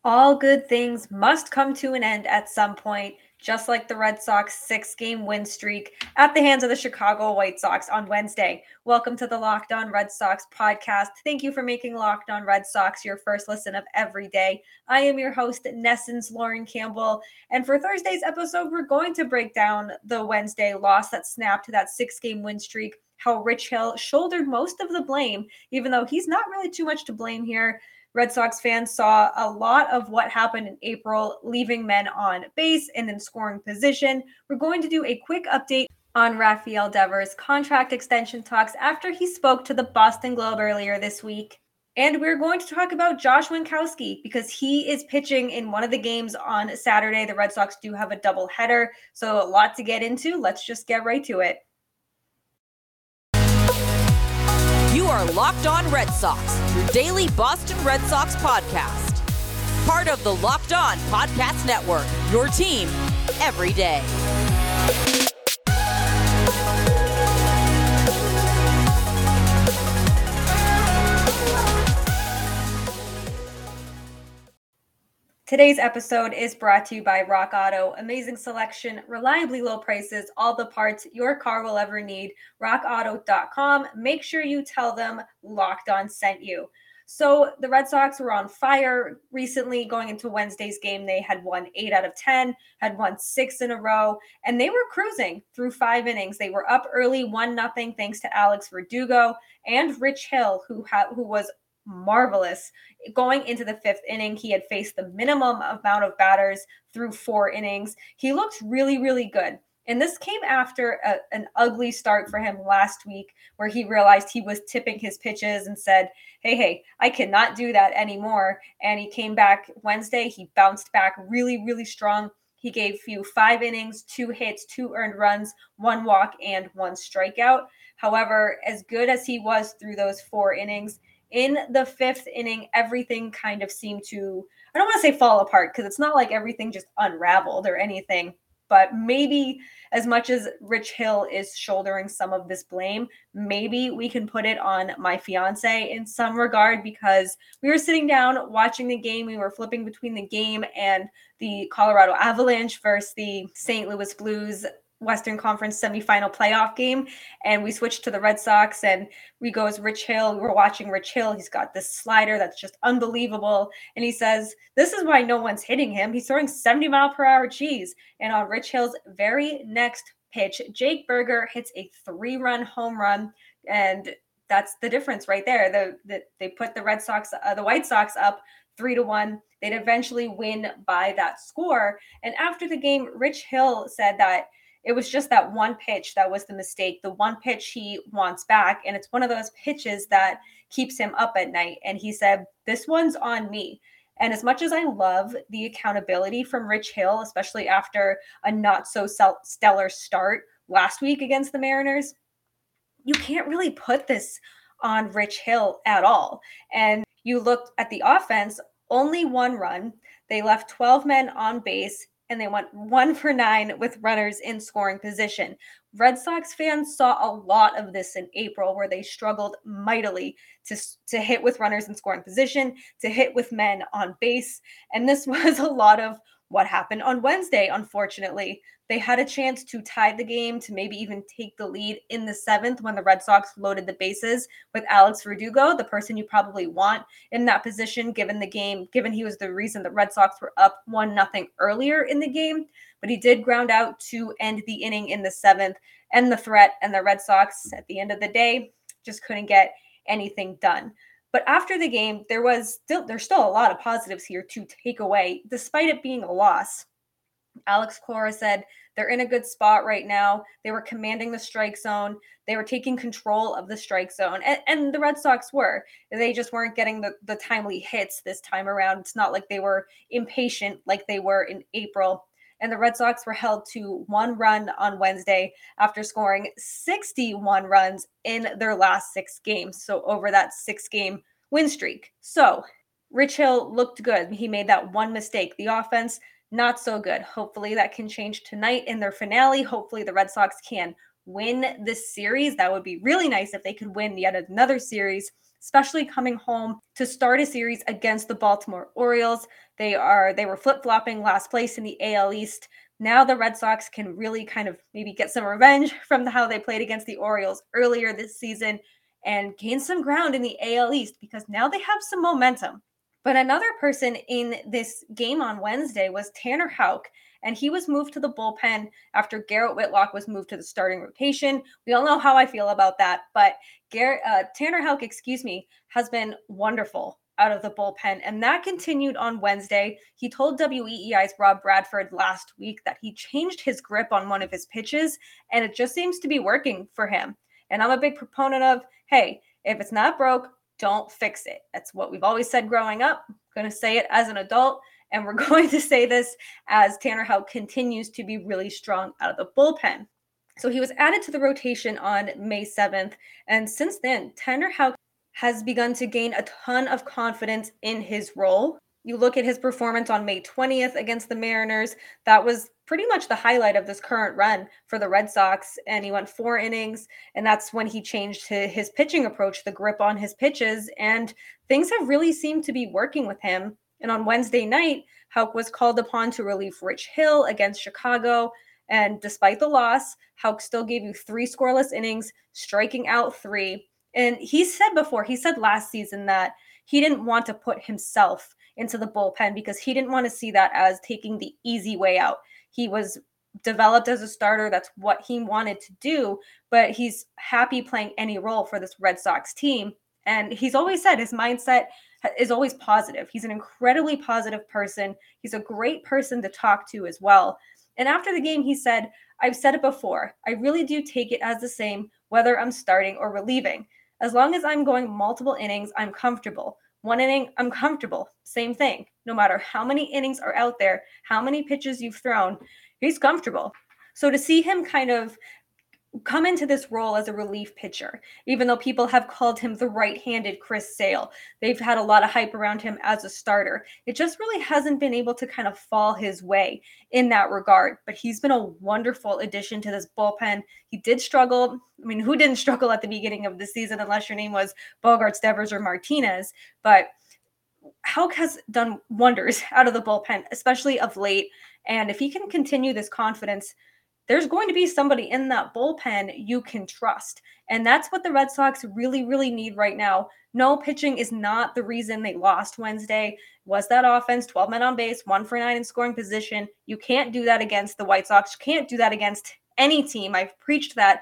All good things must come to an end at some point, just like the Red Sox 6-game win streak at the hands of the Chicago White Sox on Wednesday. Welcome to the Locked On Red Sox podcast. Thank you for making Locked On Red Sox your first listen of every day. I am your host, Nessens Lauren Campbell, and for Thursday's episode, we're going to break down the Wednesday loss that snapped that 6-game win streak, how Rich Hill shouldered most of the blame, even though he's not really too much to blame here. Red Sox fans saw a lot of what happened in April, leaving men on base and in scoring position. We're going to do a quick update on Rafael Devers' contract extension talks after he spoke to the Boston Globe earlier this week. And we're going to talk about Josh Winkowski because he is pitching in one of the games on Saturday. The Red Sox do have a doubleheader, so a lot to get into. Let's just get right to it. You are Locked On Red Sox, your daily Boston Red Sox podcast. Part of the Locked On Podcast Network, your team every day. Today's episode is brought to you by Rock Auto. Amazing selection, reliably low prices, all the parts your car will ever need. RockAuto.com. Make sure you tell them Locked On sent you. So the Red Sox were on fire recently going into Wednesday's game. They had won 8 out of 10, had won 6 in a row, and they were cruising through 5 innings. They were up early 1-0 thanks to Alex Verdugo and Rich Hill, who was marvelous. Going into the 5th inning, he had faced the minimum amount of batters through 4 innings. He looked really, really good. And this came after an ugly start for him last week where he realized he was tipping his pitches and said, hey, I cannot do that anymore. And he came back Wednesday. He bounced back really, really strong. He gave you 5 innings, 2 hits, 2 earned runs, 1 walk, and 1 strikeout. However, as good as he was through those 4 innings, in the 5th inning, everything kind of seemed to, I don't want to say fall apart because it's not like everything just unraveled or anything, but maybe as much as Rich Hill is shouldering some of this blame, maybe we can put it on my fiance in some regard because we were sitting down watching the game. We were flipping between the game and the Colorado Avalanche versus the St. Louis Blues Western Conference semifinal playoff game, and we switched to the Red Sox, and we go as Rich Hill. We're watching Rich Hill. He's got this slider that's just unbelievable, and he says, this is why no one's hitting him. He's throwing 70-mile-per-hour cheese, and on Rich Hill's very next pitch, Jake Burger hits a 3-run home run, and that's the difference right there. They put the White Sox up 3-1. They'd eventually win by that score, and after the game, Rich Hill said that it was just that one pitch that was the mistake, the one pitch he wants back. And it's one of those pitches that keeps him up at night. And he said, this one's on me. And as much as I love the accountability from Rich Hill, especially after a not so stellar start last week against the Mariners, you can't really put this on Rich Hill at all. And you looked at the offense, only 1 run. They left 12 men on base, and they went 1 for 9 with runners in scoring position. Red Sox fans saw a lot of this in April where they struggled mightily to hit with runners in scoring position, to hit with men on base. And this was a lot of what happened on Wednesday, unfortunately. They had a chance to tie the game, to maybe even take the lead in the 7th when the Red Sox loaded the bases with Alex Verdugo, the person you probably want in that position, given he was the reason the Red Sox were up 1-0 earlier in the game. But he did ground out to end the inning in the 7th, end the threat, and the Red Sox, at the end of the day, just couldn't get anything done. But after the game, there's still a lot of positives here to take away, despite it being a loss. Alex Cora said they're in a good spot right now. They were commanding the strike zone. They were taking control of the strike zone. And the Red Sox were. They just weren't getting the timely hits this time around. It's not like they were impatient like they were in April. And the Red Sox were held to 1 run on Wednesday after scoring 61 runs in their last 6 games. So over that 6-game win streak. So Rich Hill looked good. He made that one mistake. The offense, not so good. Hopefully that can change tonight in their finale. Hopefully the Red Sox can win this series. That would be really nice if they could win yet another series especially coming home to start a series against the Baltimore Orioles. They were flip-flopping last place in the AL East. Now the Red Sox can really kind of maybe get some revenge from how they played against the Orioles earlier this season and gain some ground in the AL East because now they have some momentum. But another person in this game on Wednesday was Tanner Houck, and he was moved to the bullpen after Garrett Whitlock was moved to the starting rotation. We all know how I feel about that, but Tanner Houck, has been wonderful out of the bullpen, and that continued on Wednesday. He told WEEI's Rob Bradford last week that he changed his grip on one of his pitches, and it just seems to be working for him. And I'm a big proponent of, hey, if it's not broke, don't fix it. That's what we've always said growing up. I'm going to say it as an adult, and we're going to say this as Tanner Houck continues to be really strong out of the bullpen. So he was added to the rotation on May 7th, and since then, Tanner Houck has begun to gain a ton of confidence in his role. You look at his performance on May 20th against the Mariners, that was pretty much the highlight of this current run for the Red Sox, and he went 4 innings, and that's when he changed his pitching approach, the grip on his pitches, and things have really seemed to be working with him. And on Wednesday night, Houck was called upon to relieve Rich Hill against Chicago, and despite the loss, Houck still gave you 3 scoreless innings, striking out 3. And he said last season that he didn't want to put himself into the bullpen because he didn't want to see that as taking the easy way out. He was developed as a starter. That's what he wanted to do, but he's happy playing any role for this Red Sox team. And he's always said his mindset is always positive. He's an incredibly positive person. He's a great person to talk to as well. And after the game, he said, "I've said it before. I really do take it as the same, whether I'm starting or relieving. As long as I'm going multiple innings, I'm comfortable. 1 inning, I'm comfortable. Same thing. No matter how many innings are out there, how many pitches you've thrown, he's comfortable." So to see him kind of come into this role as a relief pitcher, even though people have called him the right-handed Chris Sale, they've had a lot of hype around him as a starter. It just really hasn't been able to kind of fall his way in that regard, but he's been a wonderful addition to this bullpen. He did struggle. I mean, who didn't struggle at the beginning of the season unless your name was Bogaerts, Devers, or Martinez? But Houck has done wonders out of the bullpen, especially of late. And if he can continue this confidence, there's going to be somebody in that bullpen you can trust. And that's what the Red Sox really, really need right now. No, pitching is not the reason they lost Wednesday. Was that offense, 12 men on base, 1 for 9 in scoring position? You can't do that against the White Sox. You can't do that against any team. I've preached that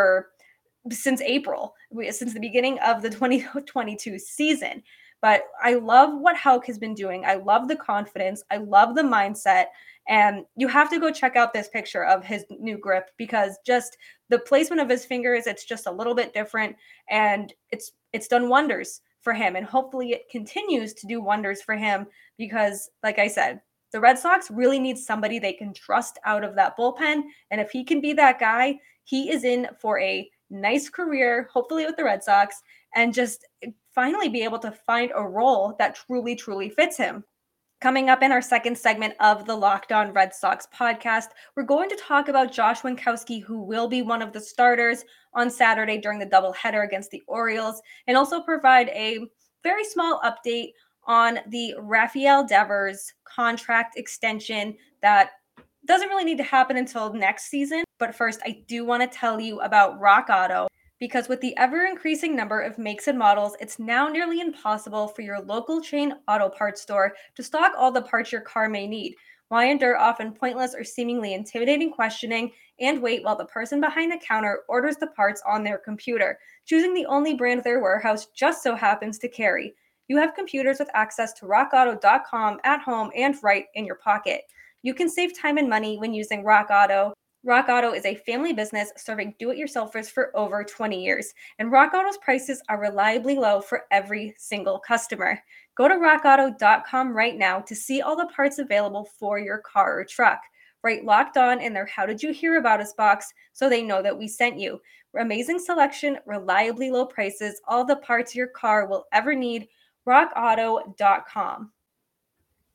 since April, since the beginning of the 2022 season. But I love what Houck has been doing. I love the confidence. I love the mindset. And you have to go check out this picture of his new grip because just the placement of his fingers, it's just a little bit different. And it's done wonders for him. And hopefully it continues to do wonders for him because, like I said, the Red Sox really need somebody they can trust out of that bullpen. And if he can be that guy, he is in for a nice career, hopefully with the Red Sox, and just finally be able to find a role that truly, truly fits him. Coming up in our second segment of the Locked On Red Sox podcast, we're going to talk about Josh Winckowski, who will be one of the starters on Saturday during the doubleheader against the Orioles, and also provide a very small update on the Rafael Devers contract extension that doesn't really need to happen until next season. But first, I do want to tell you about Rock Auto. Because with the ever-increasing number of makes and models, it's now nearly impossible for your local chain auto parts store to stock all the parts your car may need. Why endure often pointless or seemingly intimidating questioning and wait while the person behind the counter orders the parts on their computer, choosing the only brand their warehouse just so happens to carry? You have computers with access to rockauto.com at home and right in your pocket. You can save time and money when using Rock Auto. Rock Auto is a family business serving do-it-yourselfers for over 20 years, and Rock Auto's prices are reliably low for every single customer. Go to rockauto.com right now to see all the parts available for your car or truck. Write Locked On in their How Did You Hear About Us box so they know that we sent you. Amazing selection, reliably low prices, all the parts your car will ever need. rockauto.com.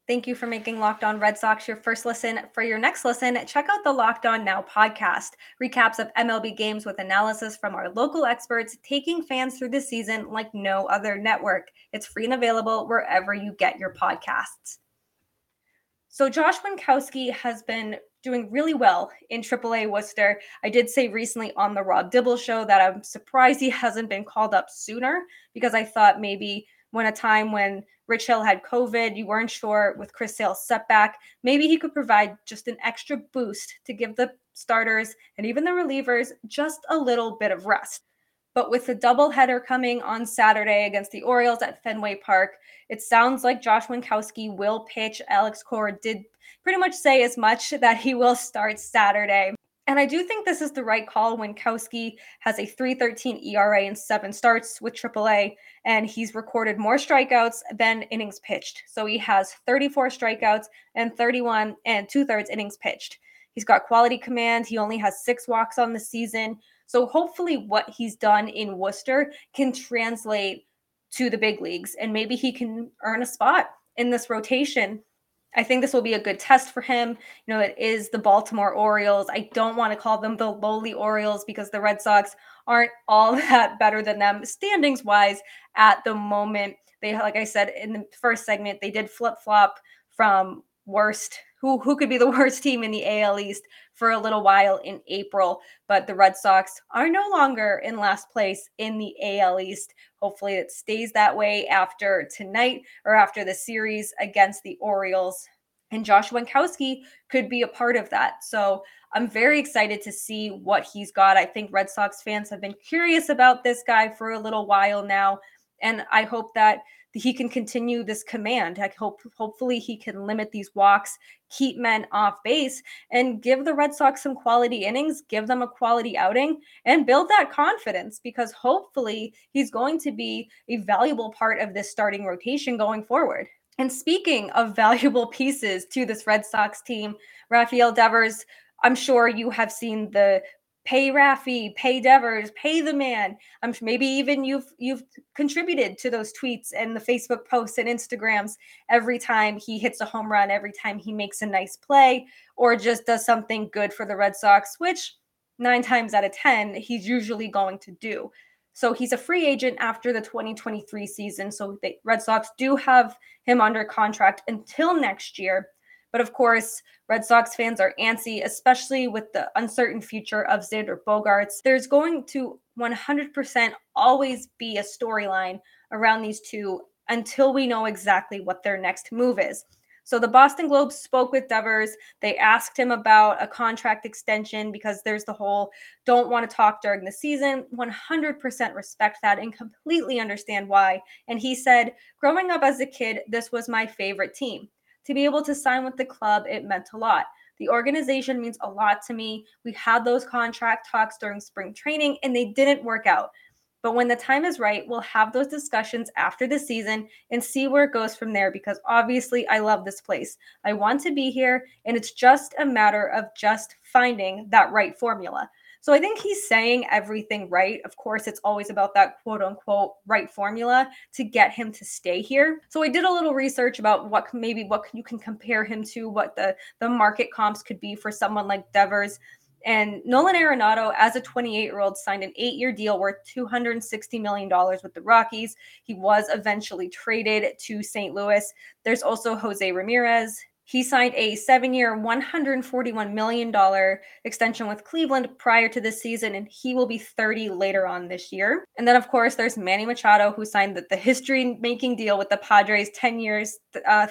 Thank you for making Locked On Red Sox your first listen. For your next listen, check out the Locked On Now podcast. Recaps of MLB games with analysis from our local experts taking fans through the season like no other network. It's free and available wherever you get your podcasts. So Josh Winkowski has been doing really well in AAA Worcester. I did say recently on the Rob Dibble show that I'm surprised he hasn't been called up sooner, because I thought maybe when Rich Hill had COVID, you weren't sure with Chris Sale's setback, maybe he could provide just an extra boost to give the starters and even the relievers just a little bit of rest. But with the doubleheader coming on Saturday against the Orioles at Fenway Park, it sounds like Josh Winkowski will pitch. Alex Cora did pretty much say as much, that he will start Saturday. And I do think this is the right call. Winkowski has a 3.13 ERA in 7 starts with AAA, and he's recorded more strikeouts than innings pitched. So he has 34 strikeouts and 31 and 2/3 innings pitched. He's got quality command. He only has 6 walks on the season. So hopefully what he's done in Worcester can translate to the big leagues, and maybe he can earn a spot in this rotation. I think this will be a good test for him. You know, it is the Baltimore Orioles. I don't want to call them the lowly Orioles because the Red Sox aren't all that better than them standings wise at the moment. They, like I said in the first segment, they did flip-flop from worst, who could be the worst team in the AL East for a little while in April, but the Red Sox are no longer in last place in the AL East. Hopefully it stays that way after tonight or after the series against the Orioles. And Josh Winkowski could be a part of that. So I'm very excited to see what he's got. I think Red Sox fans have been curious about this guy for a little while now, and I hope that he can continue this command. Hopefully he can limit these walks, keep men off base, and give the Red Sox some quality innings, give them a quality outing, and build that confidence, because hopefully he's going to be a valuable part of this starting rotation going forward. And speaking of valuable pieces to this Red Sox team, Rafael Devers, I'm sure you have seen the pay Rafi, pay Devers, pay the man. Maybe even you've contributed to those tweets and the Facebook posts and Instagrams every time he hits a home run, every time he makes a nice play, or just does something good for the Red Sox, which 9 times out of 10 he's usually going to do. So he's a free agent after the 2023 season. So the Red Sox do have him under contract until next year. But of course, Red Sox fans are antsy, especially with the uncertain future of Xander Bogaerts. There's going to 100% always be a storyline around these two until we know exactly what their next move is. So the Boston Globe spoke with Devers. They asked him about a contract extension because there's the whole don't want to talk during the season. 100% respect that and completely understand why. And he said, growing up as a kid, this was my favorite team. To be able to sign with the club, it meant a lot. The organization means a lot to me. We had those contract talks during spring training and they didn't work out. But when the time is right, we'll have those discussions after the season and see where it goes from there, because obviously I love this place. I want to be here, and it's just a matter of just finding that right formula. So I think he's saying everything right. Of course, it's always about that quote unquote right formula to get him to stay here. So I did a little research about what you can compare him to, what the market comps could be for someone like Devers. And Nolan Arenado, as a 28-year-old, signed an 8-year deal worth $260 million with the Rockies. He was eventually traded to St. Louis. There's also Jose Ramirez. He signed a 7-year, $141 million extension with Cleveland prior to this season, and he will be 30 later on this year. And then, of course, there's Manny Machado, who signed the history-making deal with the Padres, 10 years,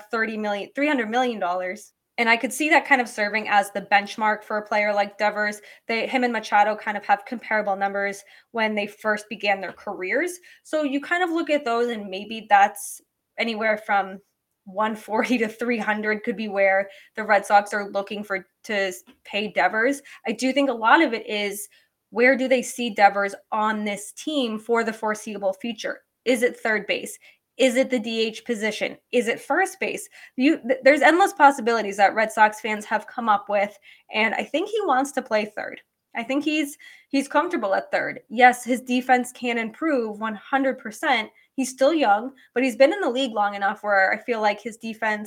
$300 million. And I could see that kind of serving as the benchmark for a player like Devers. Him and Machado kind of have comparable numbers when they first began their careers. So you kind of look at those, and maybe that's anywhere from 140 to 300 could be where the Red Sox are looking to pay Devers. I do think a lot of it is, where do they see Devers on this team for the foreseeable future? Is it third base? Is it the DH position? Is it first base? There's endless possibilities that Red Sox fans have come up with, and I think he wants to play third. I think he's comfortable at third. Yes, his defense can improve 100%. He's still young, but he's been in the league long enough where I feel like his defense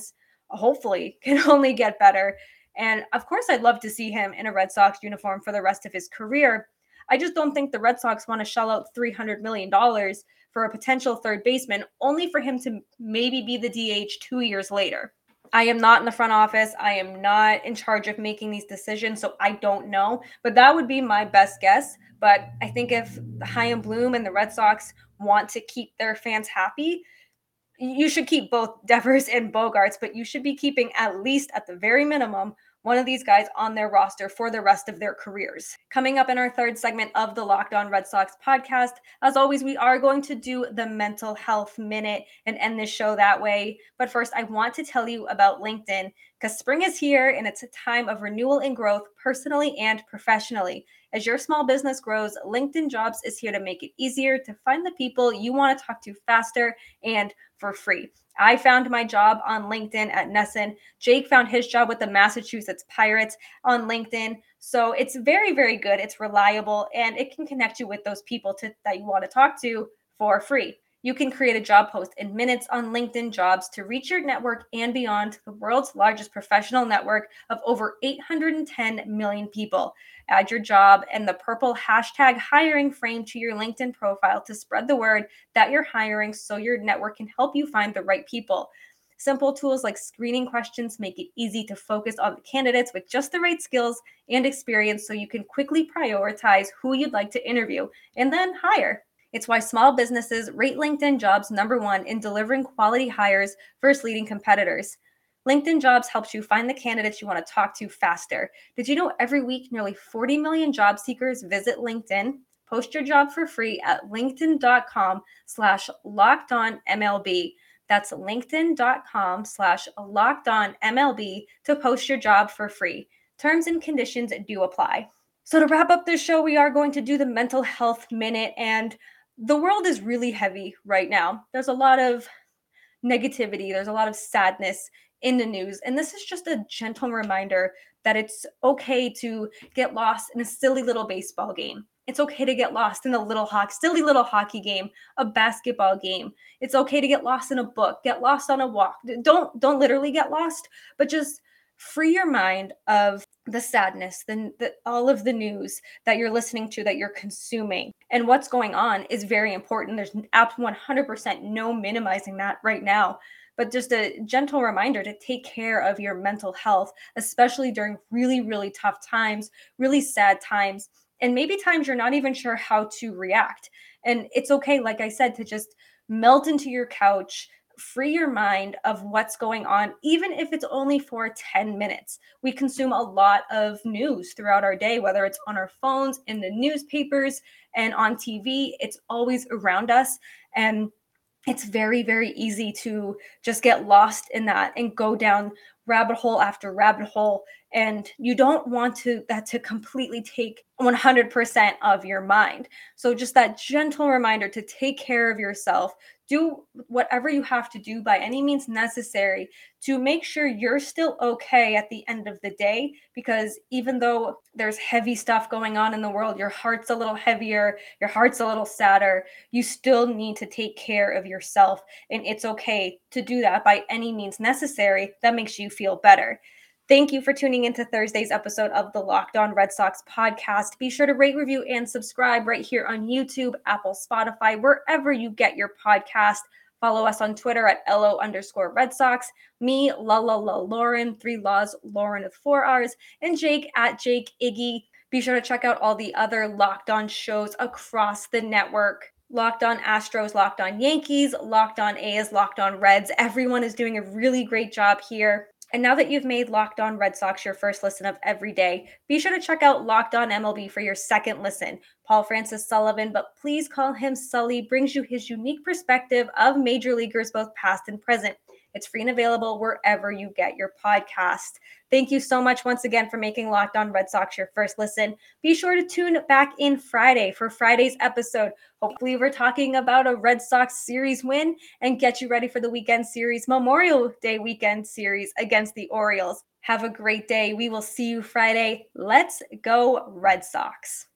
hopefully can only get better. And of course, I'd love to see him in a Red Sox uniform for the rest of his career. I just don't think the Red Sox want to shell out $300 million for a potential third baseman, only for him to maybe be the DH 2 years later. I am not in the front office. I am not in charge of making these decisions, so I don't know. But that would be my best guess. But I think if Chaim Bloom and the Red Sox want to keep their fans happy, you should keep both Devers and Bogaerts, but you should be keeping at least at the very minimum one of these guys on their roster for the rest of their careers. Coming up in our third segment of the Locked On Red Sox podcast, as always, we are going to do the mental health minute and end this show that way. But first, I want to tell you about LinkedIn because spring is here and it's a time of renewal and growth personally and professionally. As your small business grows, LinkedIn Jobs is here to make it easier to find the people you want to talk to faster and for free. I found my job on LinkedIn at NESN. Jake found his job with the Massachusetts Pirates on LinkedIn. So it's very, very good. It's reliable and it can connect you with those people that you want to talk to for free. You can create a job post in minutes on LinkedIn Jobs to reach your network and beyond, the world's largest professional network of over 810 million people. Add your job and the purple hashtag hiring frame to your LinkedIn profile to spread the word that you're hiring so your network can help you find the right people. Simple tools like screening questions make it easy to focus on the candidates with just the right skills and experience so you can quickly prioritize who you'd like to interview and then hire. It's why small businesses rate LinkedIn Jobs #1 in delivering quality hires versus leading competitors. LinkedIn Jobs helps you find the candidates you want to talk to faster. Did you know every week nearly 40 million job seekers visit LinkedIn? Post your job for free at linkedin.com/lockedonmlb. That's linkedin.com/lockedonmlb to post your job for free. Terms and conditions do apply. So to wrap up this show, we are going to do the mental health minute, and the world is really heavy right now. There's a lot of negativity, there's a lot of sadness in the news, and this is just a gentle reminder that it's okay to get lost in a silly little baseball game. It's okay to get lost in a silly little hockey game, a basketball game. It's okay to get lost in a book, get lost on a walk. Don't literally get lost, but just free your mind of the sadness, all of the news that you're listening to, that you're consuming. And what's going on is very important. There's 100% no minimizing that right now. But just a gentle reminder to take care of your mental health, especially during really, really tough times, really sad times, and maybe times you're not even sure how to react. And it's okay, like I said, to just melt into your couch, free your mind of what's going on, even if it's only for 10 minutes. We consume a lot of news throughout our day, whether it's on our phones, in the newspapers, and on TV. It's always around us. And it's very, very easy to just get lost in that and go down rabbit hole after rabbit hole. And you don't want that to completely take 100% of your mind. So just that gentle reminder to take care of yourself. Do whatever you have to do by any means necessary to make sure you're still okay at the end of the day, because even though there's heavy stuff going on in the world, your heart's a little heavier, your heart's a little sadder, you still need to take care of yourself. And it's okay to do that by any means necessary that makes you feel better. Thank you for tuning into Thursday's episode of the Locked On Red Sox podcast. Be sure to rate, review, and subscribe right here on YouTube, Apple, Spotify, wherever you get your podcast. Follow us on Twitter at LO_Red Sox. Me, Lauren, 3 Laws, Lauren with 4 R's, and Jake at Jake Iggy. Be sure to check out all the other Locked On shows across the network. Locked On Astros, Locked On Yankees, Locked On A's, Locked On Reds. Everyone is doing a really great job here. And now that you've made Locked On Red Sox your first listen of every day, be sure to check out Locked On MLB for your second listen. Paul Francis Sullivan, but please call him Sully, brings you his unique perspective of major leaguers, both past and present. It's free and available wherever you get your podcast. Thank you so much once again for making Locked On Red Sox your first listen. Be sure to tune back in Friday for Friday's episode. Hopefully we're talking about a Red Sox series win and get you ready for the weekend series, Memorial Day weekend series against the Orioles. Have a great day. We will see you Friday. Let's go Red Sox.